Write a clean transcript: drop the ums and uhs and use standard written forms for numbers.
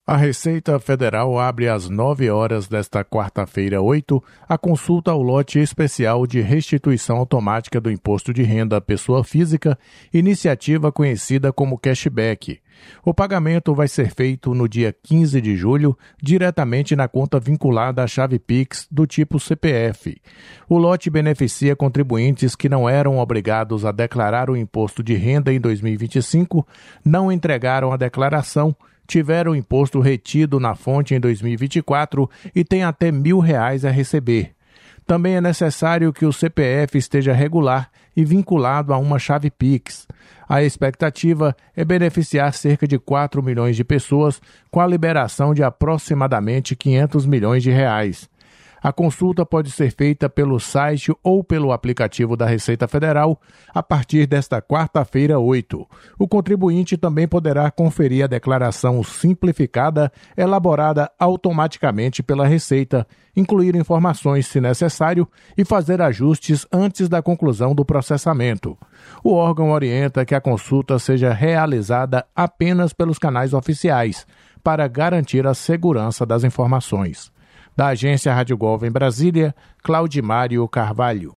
A Receita Federal abre às 9 horas desta quarta-feira, 8, a consulta ao lote especial de restituição automática do Imposto de Renda à Pessoa Física, iniciativa conhecida como cashback. O pagamento vai ser feito no dia 15 de julho, diretamente na conta vinculada à chave Pix do tipo CPF. O lote beneficia contribuintes que não eram obrigados a declarar o imposto de renda em 2025, não entregaram a declaração, tiveram o imposto retido na fonte em 2024 e têm até R$1.000 a receber. Também é necessário que o CPF esteja regular e vinculado a uma chave Pix. A expectativa é beneficiar cerca de 4 milhões de pessoas com a liberação de aproximadamente R$500 milhões. A consulta pode ser feita pelo site ou pelo aplicativo da Receita Federal a partir desta quarta-feira, 8. O contribuinte também poderá conferir a declaração simplificada elaborada automaticamente pela Receita, incluir informações se necessário e fazer ajustes antes da conclusão do processamento. O órgão orienta que a consulta seja realizada apenas pelos canais oficiais, para garantir a segurança das informações. Da Agência Rádio Gov em Brasília, Claudimário Carvalho.